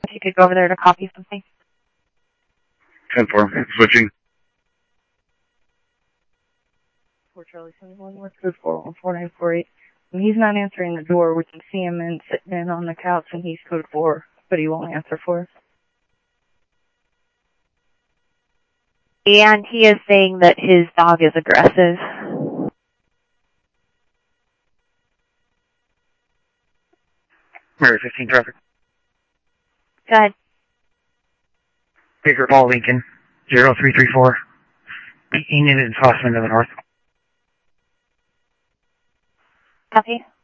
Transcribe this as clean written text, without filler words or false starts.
If you could go over there to copy something. 10-4, switching. 4 Charlie 71, what's code 4144948? When he's not answering the door, we can see him sitting in on the couch and he's code 4, but he won't answer for us. And he is saying that his dog is aggressive. Mary 15 traffic. Go ahead. Baker Paul Lincoln, 0334. 18 units Hoffman to the north. Copy.